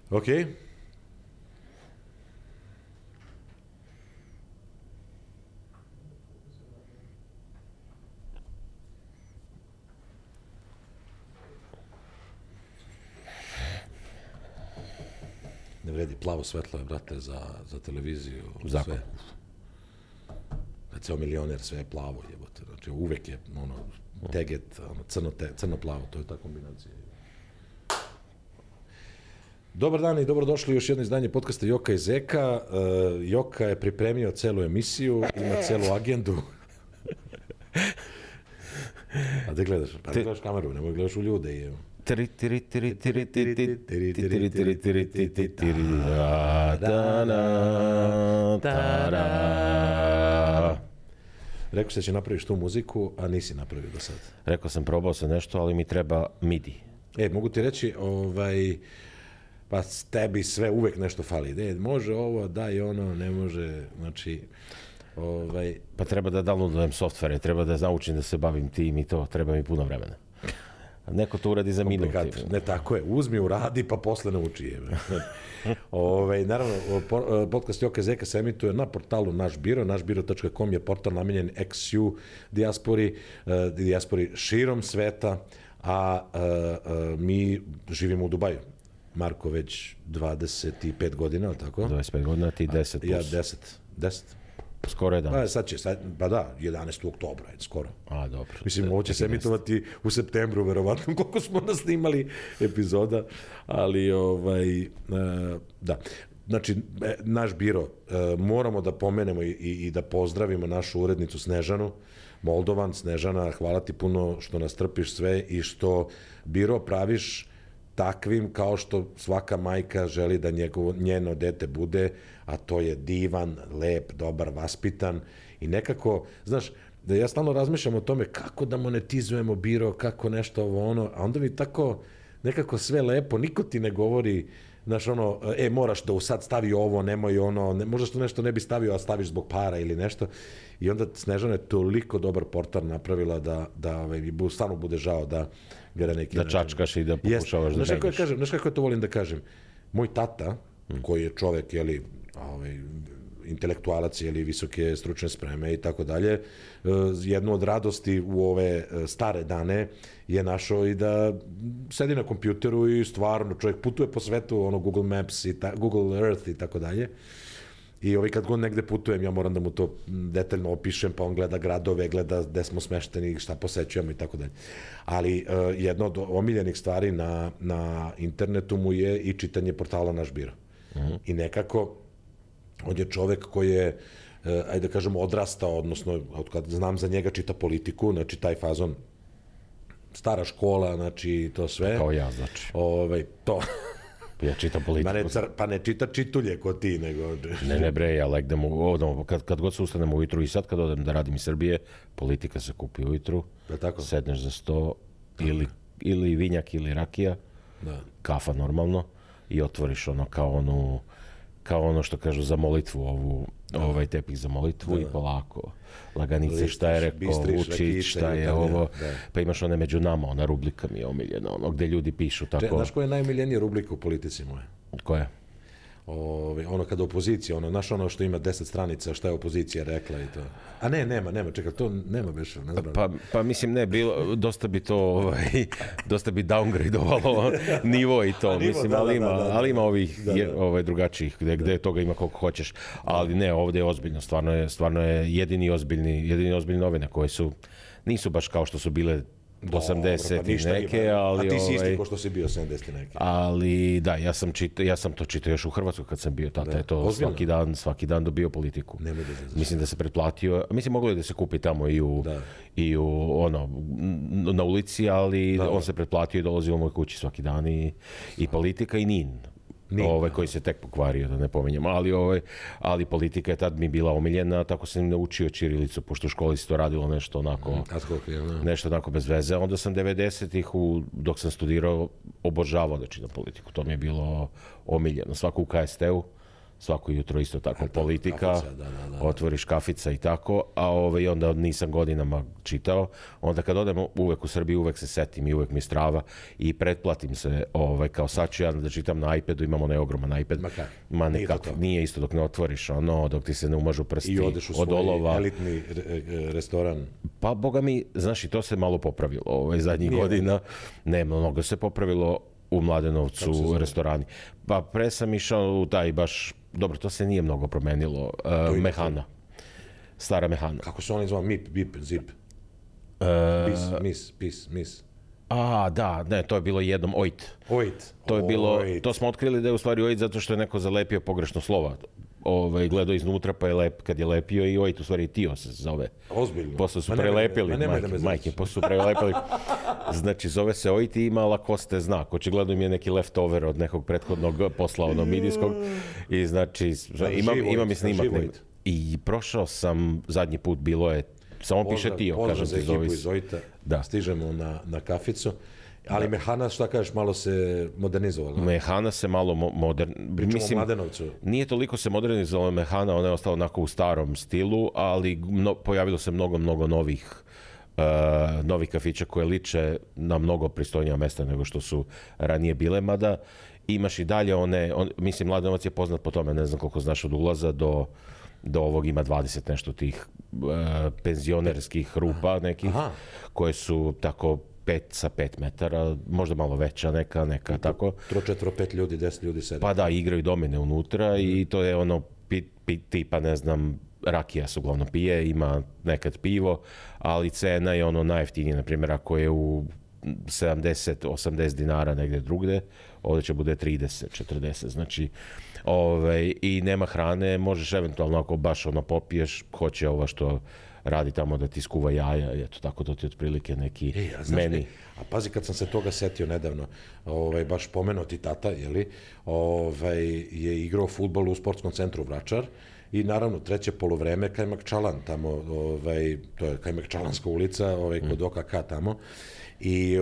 Ok. Ne vredi, plavo svetlo je, brate, za televiziju. Zakon. Sve. Ceo milioner, sve je plavo, jebote. Znači, uvek je, teget, crno-plavo, to je ta kombinacija. Dobar dan i dobrodošli u još jedno izdanje podcasta Joka i Zeka. Joka je pripremio celu emisiju, ima celu agendu. A gde gledaš? Pa ne gledaš kameru, nemoj gledaš u ljude. Rekao se da će napraviš tu muziku, a nisi napravio do sad. Rekao sam, probao sam nešto, ali mi treba MIDI. Mogu ti reći, pa tebi sve uvek nešto fali. Može ovo, daj ono, ne može, znači... Pa treba da downloadujem softvere, treba da naučim da se bavim tim i to, treba mi puno vremena. Neko to uradi za minut. Ne, tako je, uzmi, uradi, pa posle nauči. Naravno, podcast Joka i Zeka se emituje na portalu Naš Biro. Našbiro.com je portal namenjen ex-ju dijaspori širom sveta, a mi živimo u Dubaju. Marko već 25 godina, tako? 25 godina, ti 10 plus. Ja 10. Skoro 11. Pa da, 11. oktobra, skoro. A, dobro. Mislim, ovo će se emitovati u septembru, verovatno, koliko smo nasnimali epizoda, ali, da. Znači, Naš Biro, moramo da pomenemo i da pozdravimo našu urednicu Snežanu Moldovan. Snežana, hvala ti puno što nas trpiš sve i što Biro praviš takvim kao što svaka majka želi da njeno dete bude, a to je divan, lep, dobar, vaspitan i nekako, znaš, da ja stalno razmišljam o tome kako da monetizujemo Biro, kako nešto ovo ono, a onda mi tako nekako sve lepo, niko ti ne govori, znaš, moraš da sad stavi ovo, nemoj ono, možda što nešto ne bi stavio, a staviš zbog para ili nešto. I onda Snežana je toliko dobar portal napravila da stvarno bude žao da ga neki... Da čačkaš i da pokušavaš da menjaš. Znaš kako ja to volim da kažem? Moj tata, koji je čovek, intelektualac, visoke stručne spreme i tako dalje, jednu od radosti u ove stare dane je našao i da sedi na kompjuteru i stvarno čovjek putuje po svetu, Google Maps, Google Earth i tako dalje. I kad god negde putujem, ja moram da mu to detaljno opišem, pa on gleda gradove, gleda gde smo smešteni, šta posećujemo i tako dalje. Ali jedna od omiljenih stvari na internetu mu je i čitanje portala Naš Biro. I nekako, on je čovek koji je, ajde da kažem, odrastao, odnosno, kad znam za njega, čita politiku, znači taj fazon, stara škola, znači to sve. Kao ja, znači. To... Ja čitam politiku. Pa ne čita čitulje ko ti, nego... Ne bre, ja legdem, kad god se ustanem ujutru i sad kad odem da radim iz Srbije, politika se kupi ujutru, sedneš za sto, ili vinjak ili rakija, kafa normalno, i otvoriš kao ono što kažu za molitvu, ovaj tepih za molitvu i polako, laganice, šta je rekao Vučić, šta je ovo, pa imaš one među nama, ona rubrika mi je omiljena, gde ljudi pišu tako. Znaš koja je najomiljenija rubrika u politici moje? Koja? Kada opozicija, znaš što ima 10 stranica, šta je opozicija rekla i to. A ne, nema, čekaj, to nema više, ne znam. Pa mislim, ne, dosta bi to, dosta bi downgradeovalo nivo i to, mislim, ali ima ovih drugačijih, gde toga ima koliko hoćeš, ali ne, ovde je ozbiljno, stvarno je jedini ozbiljni novine koje nisu baš kao što su bile 80 i neke, ali... A ti si isti ko što si bio 70 i neke. Ali, da, ja sam to čitao još u Hrvatskoj kad sam bio, tata je to svaki dan dobio politiku. Mislim da se pretplatio, mislim moglo je da se kupi tamo na ulici, ali on se pretplatio i dolazi u moj kući svaki dan i politika i NIN. Koji se tek pokvario, da ne pominjem, ali politika je tad mi bila omiljena, tako sam naučio ćirilicu, pošto u školi se to radilo nešto onako bez veze. Onda sam 90-ih, dok sam studirao, obožavao da čitam politiku, to mi je bilo omiljeno. Svako u KST-u svako jutro isto tako politika, otvoriš kafica i tako, a onda nisam godinama čitao. Onda kad odem uvek u Srbiji, uvek se setim i uvek mi strava i pretplatim se, kao sad ću ja da čitam na iPadu, imam onaj ogroman iPad. Ma nekako, nije isto dok ne otvoriš dok ti se ne umažu prsti i odeš u svoj elitni restoran. Pa, boga mi, znaš, i to se malo popravilo zadnjih godina. Nema, mnogo se popravilo u Mladenovcu restorani. Pa pre sam išao u taj baš, dobro, to se nije mnogo promenilo, Mehana. Stara Mehana. Kako se oni zvao? MIP, BIP, ZIP? Mis. Da, to je bilo jednom OIT. To je bilo, to smo otkrili da je u stvari OIT zato što je neko zalepio pogrešno slova. Gledao iznutra pa je kad je lepio i OIT u stvari Tio se zove. Ozbiljno. Posle su prelepili, majke, posle su prelepili. Znači, zove se OIT i ima Lacoste znak. Očigledno im je neki leftover od nekog prethodnog posla midijskog. I znači, imam i snimak. I prošao sam, zadnji put bilo je, samo piše Tio, kažem ti, zove se. Stižemo na kaficu. Ali Mehana, šta kažeš, malo se modernizovala? Mehana se malo Pričamo o Mladenovcu. Nije toliko se modernizovala Mehana, ona je ostala onako u starom stilu, ali pojavilo se mnogo novih kafića koje liče na mnogo pristojnija mesta nego što su ranije bile, mada imaš i dalje mislim, Mladenovac je poznat po tome, ne znam koliko znaš, od ulaza do ovog ima 20 nešto tih penzionerskih rupa nekih, koje su tako 5 metara, možda malo veća neka tako. 3, 4, 5 ljudi, 10 ljudi sede. Pa da, igraju domine unutra i to je tipa, ne znam, rakija se uglavnom pije, ima nekad pivo, ali cena je najjeftinije, na primjer, ako je u 70-80 dinara negdje drugde, ovdje će bude 30-40, znači, i nema hrane, možeš eventualno ako baš popiješ, hoće ova što radi tamo da ti skuva jaja, eto tako, to ti otprilike neki meni. A pazi, kad sam se toga setio nedavno, baš pomenuti tata, je igrao fudbal u sportskom centru Vračar i naravno treće poluvreme Kajmak Čalan tamo, to je Kajmak Čalanska ulica, kod OKK tamo i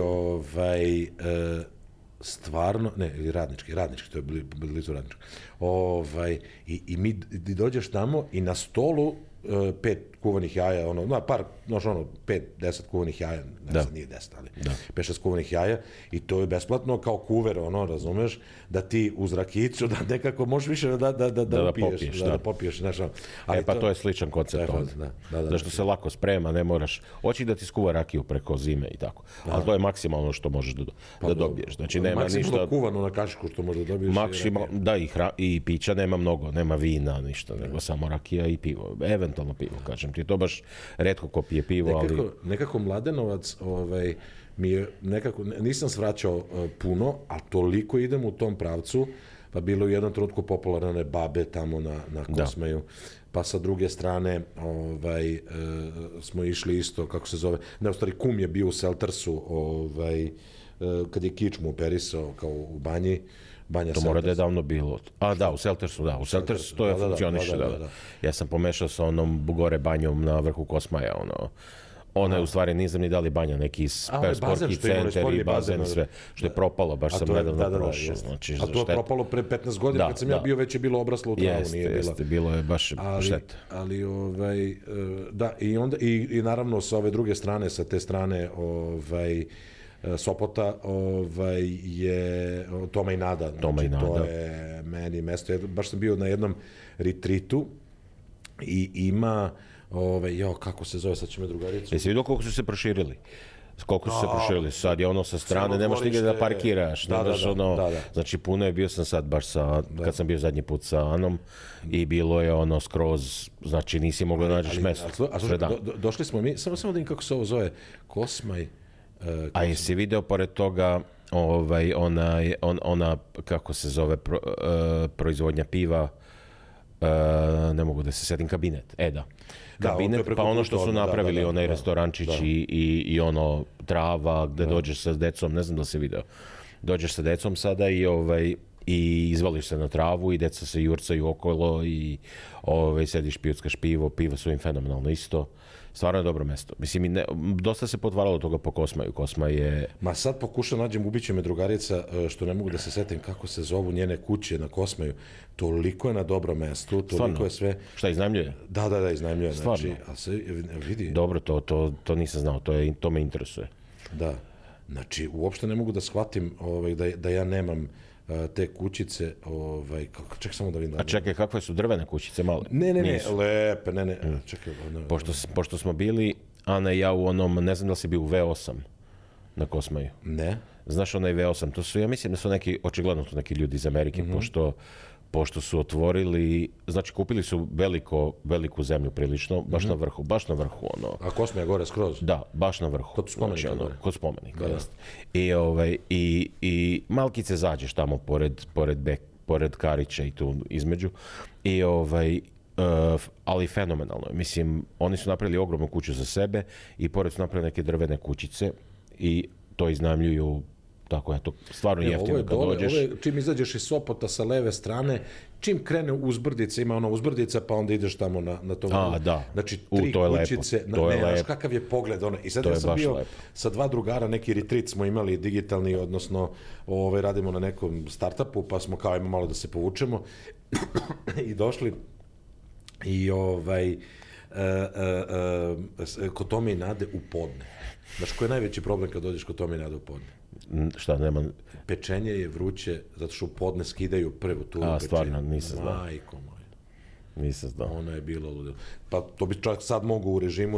stvarno, ne, radnički, to je blizu radnički. I mi dođeš tamo i na stolu 5 kuvanih jaja, 5-10 kuvanih jaja, ne znam, nije 10, ali 5-6 kuvanih jaja i to je besplatno kao kuver, razumeš, da ti uz rakicu, da nekako možeš više da upiješ, da popiješ, znaš. Pa to je sličan koncept ovdje. Zašto se lako sprema, ne moraš, hoći da ti skuva rakiju preko zime i tako, ali to je maksimalno što možeš da dobiješ. Znači nema ništa... Maksimalno kuvano na kašiku što možeš da dobiješ. Da, i pića nema mnogo, nema vina, ništa, nego samo rakija i pivo, eventualno pivo, kažem ti, to baš retko ko pije pivo, ali... Nekako Mladenovac, mi je nekako, nisam svraćao puno, a toliko idem u tom pravcu, pa bilo u jednom trenutku popularne babe tamo na Kosmaju, pa sa druge strane smo išli isto, kako se zove, ne, u stvari kum je bio u Seltersu, kad je kičmu operisao kao u banji, to mora da je davno bilo. U Seltersu, u Seltersu to je funkcioniše, da. Ja sam pomešao sa onom gore banjom na vrhu Kosmaja, ona je u stvari, nisam ni dali banja, neki sportski centar i bazen i sve, što je propalo, baš sam nedavno prošao. A to je propalo pre 15 godina, kad sam ja bio, već je bilo obraslo u travu, nije bila. Jeste, bilo je baš šteta. Ali, da, i naravno sa ove druge strane, sa te strane, Sopota je Toma i Nada. To je meni mesto. Baš sam bio na jednom retritu i ima, kako se zove, sad će me drugaricu. Jesi vidio koliko su se proširili? Sad je sa strane, nemaš nigde da parkiraš. Znači puno je, bio sam sad baš kad sam bio zadnji put sa Anom i bilo je skroz, znači nisi mogla nađeš mesto. A slušaj, došli smo mi, samo da im kako se ovo zove, Kosmaj. A jesi video pored toga ona kako se zove proizvodnja piva, ne mogu da se setim, kabinet, kabinet, pa ono što su napravili, onaj restorančić i trava gde dođeš sa decom, ne znam da si video, dođeš sa decom sada i izvališ se na travu i deca se jurcaju okolo i sediš, pijuckaš pivo su im fenomenalno isto. Stvarno je dobro mesto. Mislim, dosta se potvaralo toga po Kosmaju. Kosma je... Ma sad pokušam nađem, ubiće me drugarica, što ne mogu da se setim kako se zovu njene kuće na Kosmaju. Toliko je na dobro mestu, toliko Stvarno? Je sve... Šta, iznajmljuje? Da, iznajmljuje. Stvarno? Znači, a se vidi... Dobro, to nisam znao, to me interesuje. Da. Znači, uopšte ne mogu da shvatim da ja nemam te kućice, čekaj samo da vidim. A čekaj, kakve su drvene kućice male? Ne, lepe, ne. Čekaj. Pošto smo bili, Ana i ja u onom, ne znam da li si bio u V8 na Kosmaju. Ne. Znaš onaj V8, to su, ja mislim da su neki, očigledno to neki ljudi iz Amerike, pošto su otvorili, znači kupili su veliku zemlju prilično, baš na vrhu, ono. A Kosma je gore skroz? Da, baš na vrhu. Kod spomenika znači, gore? Kod spomenika, da. jest. I malkice zađeš tamo pored Karića i tu između. Ali fenomenalno. Mislim, oni su napravili ogromnu kuću za sebe i pored su napravili neke drvene kućice i to iznajmljuju. Tako je, to stvarno jeftino kad dođeš. Čim izađeš iz Sopota sa leve strane, čim krene uzbrdica, ima ona uzbrdica, pa onda ideš tamo na to. Da. Znači, 3 kućice, znaš kakav je pogled. I sad ja sam bio sa 2 drugara, neki retreat smo imali digitalni, odnosno radimo na nekom startupu, pa smo kao ima malo da se povučemo i došli i kod Tome i Nade u podne. Znaš, koji je najveći problem kad dođeš kod Tome i Nade u podne? Šta, nema... Pečenje je vruće, zato što u podne skidaju prvu turu pečenja. Stvarno, nisam znao. Majko moja. Nisam znao. Ona je bila ludila. Pa to bi čak sad mogu u režimu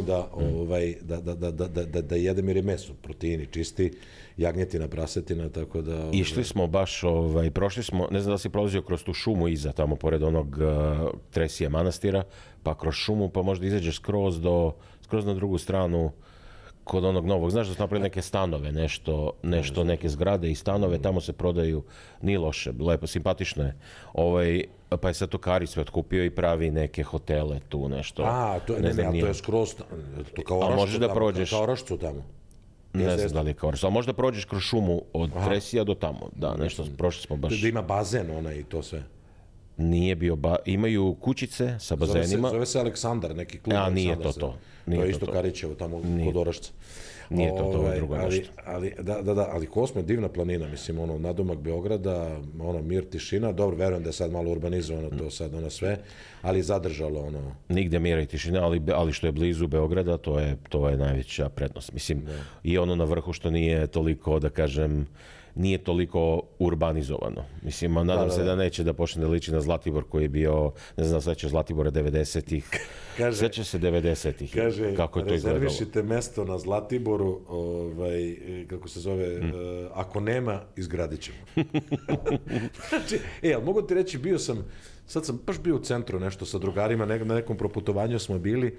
da jedem jer je meso, proteini čisti, jagnjetina, prasetina, tako da... Išli smo baš, prošli smo, ne znam da si prolazio kroz tu šumu iza, tamo pored onog Tresije manastira, pa kroz šumu, pa možda izađeš skroz na drugu stranu, kod onog novog, znaš da su napravili neke stanove, nešto neke zgrade i stanove, tamo se prodaju, nije loše, lepo, simpatično je. Pa je sad to Karić sve otkupio i pravi neke hotele tu, nešto. To je skroz, to kao Orašcu tamo. Ne znam da li je kao Orašcu, ali možda prođeš kroz šumu od Tresija do tamo, da, nešto, prošli smo baš. Da ima bazen i to sve. Nije bio, imaju kućice sa bazenima. Zove se Aleksandar, neki klub. Nije to. To je isto Karićevo, tamo kod Orašca. Nije to drugo nešto. Ali Kosma je divna planina, mislim, nadomak Beograda, mir, tišina, dobro, verujem da je sad malo urbanizovano to sad, sve, ali zadržalo, Nigde mira i tišina, ali što je blizu Beograda, to je najveća prednost. Mislim, i na vrhu što nije toliko, da kažem, nije toliko urbanizovano. Mislim, nadam se da neće da počne da liči na Zlatibor koji je bio, ne znam, sveća Zlatibora 90-ih. Sveća se 90-ih. Kaže, rezervišite mesto na Zlatiboru, kako se zove, ako nema, izgradit ćemo. Znači, ali mogu ti reći, sad sam baš bio u centru nešto sa drugarima, na nekom proputovanju smo bili,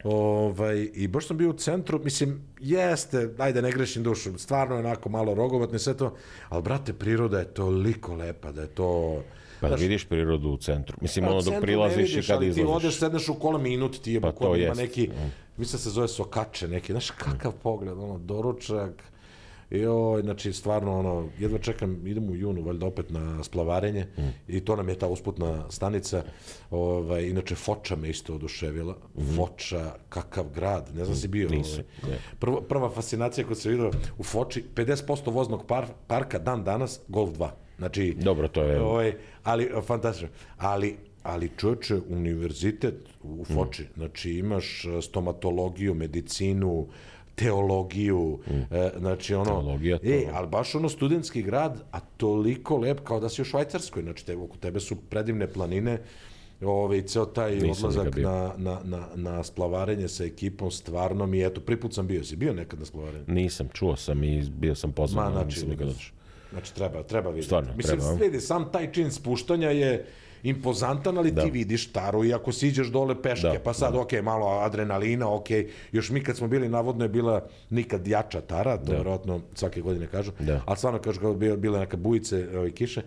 i baš sam bio u centru, mislim, jeste, ajde ne grešim dušu, stvarno je onako malo rogovatno i sve to, ali brate, priroda je toliko lepa da je to... Pa da vidiš prirodu u centru. Mislim, dok prilaziš i kad izlaziš. Ti odeš, sedneš u kola minut, ti je bukvalno ima neki, mislim se zove Sokače neki, znaš kakav pogled, doručak, znači stvarno, jedva čekam, idem u junu, valjda opet na splavarenje i to nam je ta usputna stanica, inače Foča me isto oduševila, Foča, kakav grad, ne znam si bio. Prva fascinacija kod se vidio u Foči, 50% voznog parka dan danas, Golf 2. Znači, dobro, to je... Ali, fantastično. Ali čovječe, univerzitet u Foči, znači imaš stomatologiju, medicinu, teologiju, znači ali baš studentski grad, a toliko lep kao da si u Švajcarskoj, znači oko tebe su predivne planine, i ceo taj odlazak na splavarenje sa ekipom, stvarno mi, eto, prvi put sam bio, si bio nekad na splavarenju? Nisam, čuo sam i bio sam pozvan, nisam nikad došao. Znači, treba vidjeti. Stvarno, mislim, vidi, sam taj čin spuštanja je impozantan, ali ti vidiš Taru i ako siđeš dole peške, pa sad, malo adrenalina, još mi kad smo bili, navodno je bila nikad jača Tara, to vjerojatno svake godine kažu, ali stvarno kažu kao bila neka bujice i kiše,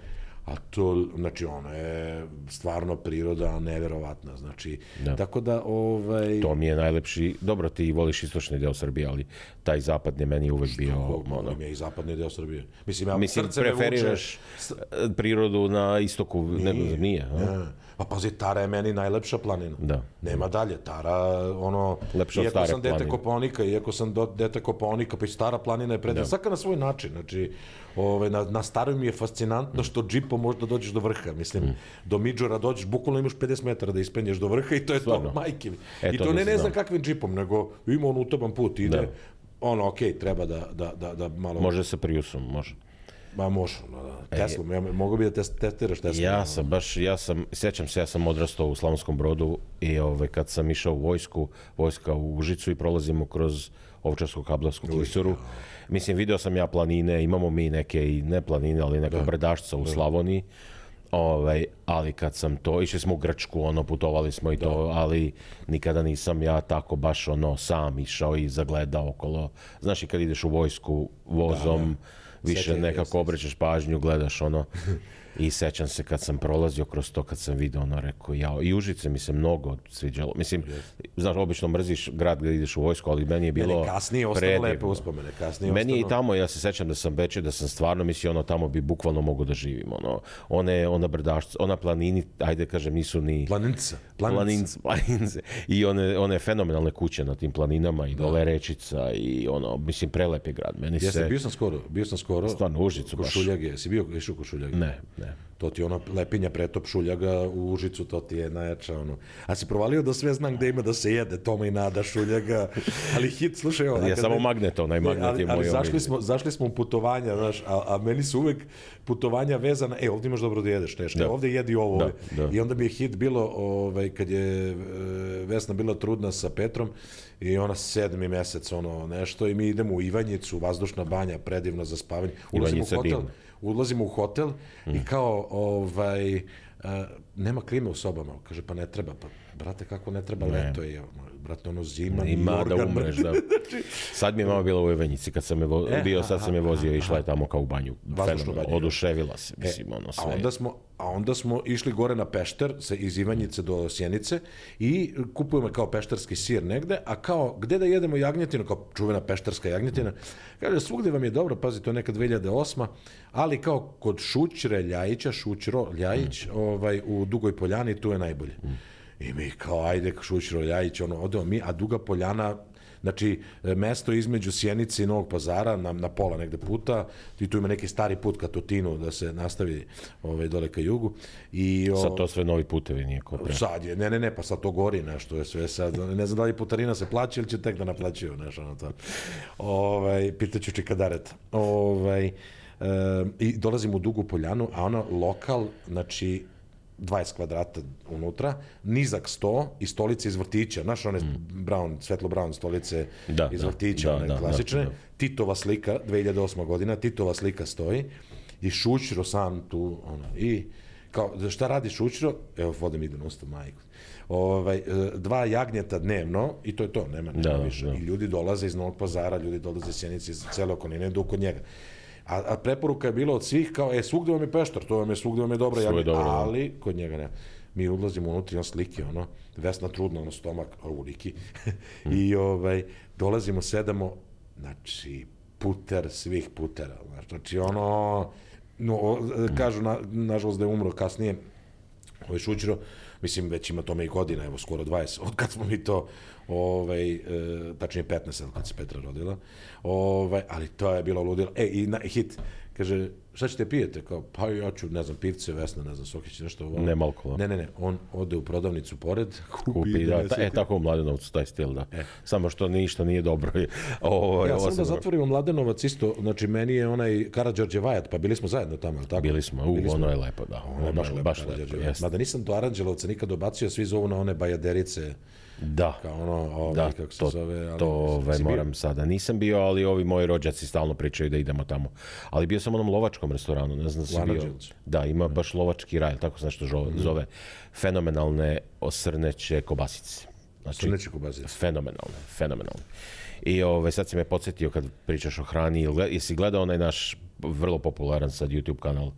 a to, znači, ono je stvarno priroda neverovatna, znači, tako da, To mi je najlepši, dobro, ti voliš istočni deo Srbije, ali taj zapadni meni uvek bio... Volim je i zapadni deo Srbije. Mislim, preferiraš prirodu na istoku, nije. Pa pazi, Tara je meni najlepša planina. Da. Nema dalje, Tara, ono... Lepša od stare planine. Iako sam dete Kopaonika, pa i stara planina je predivna. Svaka na svoj način, znači, na staroj mi je fascinantno što džipom možda dođeš do vrha, mislim, do Midžora dođeš, bukvalno imaš 50 metara da ispenješ do vrha i to je to, majke mi. I to ne znam kakvim džipom, nego ima on utaban put, ide, ono, okej, treba da malo... Može sa Priusom, može. Ma može, Teslom, mogu bi da testiraš Teslom. Sjećam se, ja sam odrastao u Slavonskom Brodu i kad sam išao u vojska u Užicu i prolazimo kroz Ovčarsko-Kablarsku klisuru. Mislim, video sam ja planine, imamo mi neke i ne planine, ali neka brdašca u Slavoniji. Ali kad sam to, išli smo u Grčku, putovali smo i to, ali nikada nisam ja tako baš sam išao i zagledao okolo. Znaš, i kad ideš u vojsku vozom, više nekako obrećeš pažnju, gledaš i sećam se kad sam prolazio kroz to, kad sam vidio rekao, i Užice mi se mnogo sviđalo. Mislim, znaš, obično mrziš grad gdje ideš u vojsku, ali meni je bilo kasnije ostalo lepe uspomene. Meni je i tamo, ja se sećam da sam da sam stvarno mislio, tamo bi bukvalno mogo da živim. Ona brdašca, ona planini, ajde kažem, nisu ni... Planince. I one fenomenalne kuće na tim planinama i dole Rečica i mislim, prelep je grad. Bio sam skoro. Stvarno, Užicu baš. Košuljage, si bio išao u Košuljage? Ne. To ti lepinja pretop šuljaga u Užicu, to ti je najjača A si provalio da sve znam gde ima da se jede, Toma i Nada šuljaga, ali hit, slušaj ovo. Ja samo magnet, onaj magnet je moj. Zašli smo u putovanja, znaš, a meni su uvek putovanja vezana, ovdje imaš dobro da jedeš nešto, ovdje jedi ovo. I onda mi je hit bilo, kad je Vesna bila trudna sa Petrom, i ona 7. mesec, nešto, i mi idemo u Ivanjicu, vazdušna banja, predivno za spavanje. Ulazimo u hotel i kao, nema klime u sobama. Kaže, pa ne treba. Pa, brate, kako ne treba, leto je. Brate, zima, ima da umreš, da. Sad mi je mama bila u Ivanjici, kad sam je bio, sad sam je vozio i išla je tamo kao u banju. Oduševila se, mislim, sve. A onda smo išli gore na Pešter, iz Ivanjice do Sjenice i kupujemo kao pešterski sir negde, a kao, gde da jedemo jagnjetinu, kao čuvena pešterska jagnjetina, kaže, svugde vam je dobro, pazi, to je neka 2008, ali kao kod Šućre Ljajića, Šućro Ljajić, u Dugoj Poljani, tu je najbolje. I mi kao, ajde, Šućro Ljajić, odemo mi, a Duga Poljana, znači, mesto između Sjenice i Novog Pazara, na pola negde puta, i tu ima neki stari put ka Tutinu da se nastavi dole ka jugu. Sad to sve novi putevi, nije ko pre. Sad je, ne, pa sad to gori nešto, je sve sad, ne znam da li putarina se plaća ili će tek da naplaćaju, nešto to. Pitaću Čikadareta. I dolazimo u Dugu Poljanu, a ona lokal, znači, 20 kvadrata unutra, nizak sto i stolice iz vrtića. Znaš, one svetlo-brown stolice iz vrtića, one klasične. Titova slika, 2008. godina, Titova slika stoji i Šućro sam tu, i kao, šta radi Šućro? Evo, vode mi ide na usta, majku. 2 jagnjeta dnevno i to je to, nema više. I ljudi dolaze iz Novog Pazara, ljudi dolaze iz Sjenice, iz cele okoline, idu kod njega. A preporuka je bila od svih kao, svugde vam je Pešter, svugde vam je dobra jagnjeta, ali kod njega ne. Mi ulazimo unutra, on slike, Vesna trudna, stomak, uliki, i dolazimo, sedamo, znači, puter svih putera, znači, kažu, nažalost, da je umro kasnije, Šućro, mislim, već ima tome i godina, evo, skoro 20, od kad smo mi to, tačnije 15, kad se Petra rodila, ali to je bilo ludilo. I hit, kaže, šta ćete pijete? Kao, pa ja ću, ne znam, pivce, Vesna, ne znam, Sokić, nešto ovo. Nema alkohola. Ne, on ode u prodavnicu pored, kupi, tako u Mladenovcu, taj stil, da. Samo što ništa nije dobro. Ja sam da zatvorimo Mladenovac isto, znači, meni je onaj Karađorđe Vajat, pa bili smo zajedno tamo, ali tako? Bili smo, ono je lepo, da. Ono je baš lepo. Mada nisam do Aranđelovca nikad dobacio, svi zovu na one bajaderice. Da, kako se zove. To moram sada. Nisam bio, ali ovi moji rođaci stalno pričaju da idemo tamo. Ali bio sam u onom lovačkom restoranu, ne znam da si bio. Da, ima baš lovački raj, tako se nešto zove. Fenomenalne osrneće kobasice. Osrneće kobasice. Fenomenalne. I sad si me podsjetio kad pričaš o hrani, jesi gledao onaj naš vrlo popularan sad YouTube kanal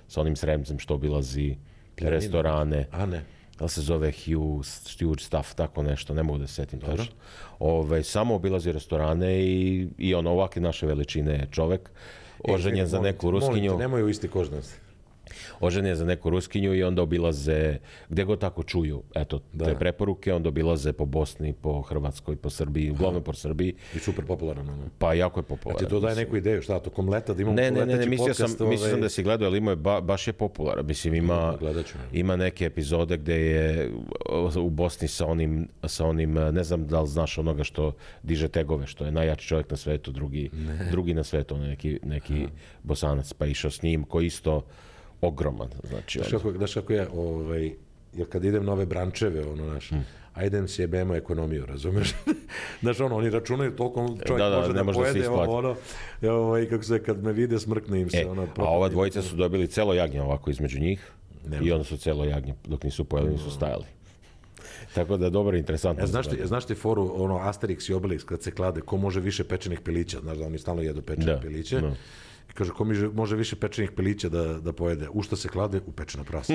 sa onim Sremcem što obilazi restorane. A ne. Da se zove Huge Stuff, tako nešto, ne mogu da se setim tačno. Samo obilazi restorane i ono, ovakve naše veličine je čovek, oženjen za neku Ruskinju. Molim te, nemoj u isti kožnosti. Oženjen za neku Ruskinju i onda obilaze, gde god tako čuju, eto, te preporuke, onda obilaze po Bosni, po Hrvatskoj, po Srbiji, uglavnom po Srbiji. I super popularan, ono. Pa jako je popularan. A ti to daje neku ideju, šta, tokom leta da imamo leteći podcast? Mislio sam da si gledao, ali imao je, baš je popularan. Mislim, ima neke epizode gde je u Bosni sa onim, ne znam da li znaš onoga što diže tegove, što je najjači čovjek na svetu, drugi na svetu, neki Bosanac, pa išao s njim, koji isto ogroman, znači. Znaš kako ja, jer kad idem na ove brančeve, a idem si jebemo ekonomiju, razumeš? Znaš, oni računaju toliko čovjek može da pojede, kako se, kad me vide, smrkne im se. A ova dvojica su dobili celo jagnje ovako između njih i onda su celo jagnje, dok nisu pojeli, nisu stajali. Tako da je dobro, interesantno. Znaš ti foru, Asterix i Obelix, kad se klade, ko može više pečenih pilića, znaš da oni stalno jedu pečene piliće. I kaže, ko može više pečenih pilića da pojede? U šta se klade? U pečena prasa.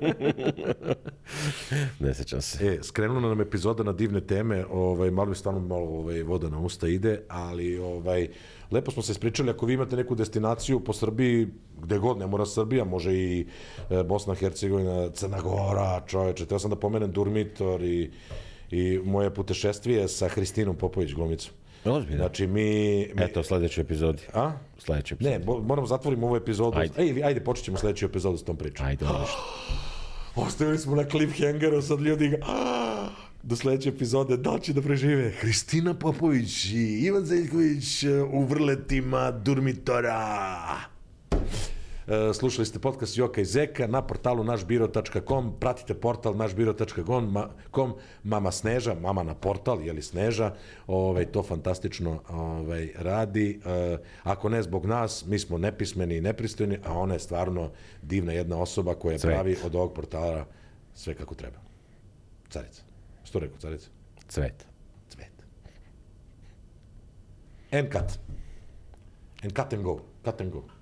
Ne sećam se. Skrenula nam epizoda na divne teme, malo mi stalno voda na usta ide, ali lepo smo se ispričali, ako vi imate neku destinaciju po Srbiji, gde god, ne mora Srbija, može i Bosna, Hercegovina, Crna Gora, čoveče, teo sam da pomenem Durmitor i moje putešestvije sa Hristinom Popović, glumicom. Ozbiljno. Znači Eto, u sledećoj epizodi. A? Sledećoj epizodi. Ne, moramo zatvoriti ovu epizodu. Ajde, počet ćemo sledeću epizodu s tom pričom. Ajde, nešto. Ostavili smo na cliffhangeru, sad ljudi ga... Do sledeće epizode, da će da prežive Hristina Popović i Ivan Zeljković u vrletima Durmitora. Slušali ste podcast Joka i Zeka na portalu našbiro.com, pratite portal našbiro.com, mama Sneža, mama na portal, jeli Sneža, to fantastično radi. Ako ne zbog nas, mi smo nepismeni i nepristojni, a ona je stvarno divna jedna osoba koja pravi od ovog portala sve kako treba. Carica. Što rekao, carica? Cvet. And cut. And cut and go.